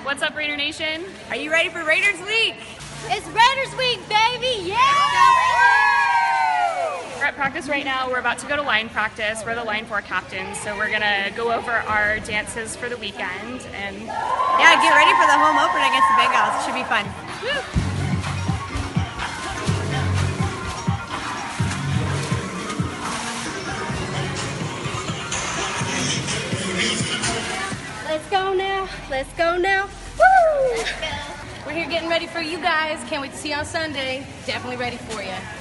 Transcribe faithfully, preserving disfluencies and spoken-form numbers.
What's up, Raider Nation? Are you ready for Raiders Week? It's Raiders Week, baby! Yeah! We're at practice right now. We're about to go to line practice. We're the line four captains, so we're gonna go over our dances for the weekend. And yeah, get ready for the home opener against the Bengals. It should be fun. Woo. Let's go now. Let's go now. Woo! We're here getting ready for you guys. Can't wait to see you on Sunday. Definitely ready for you.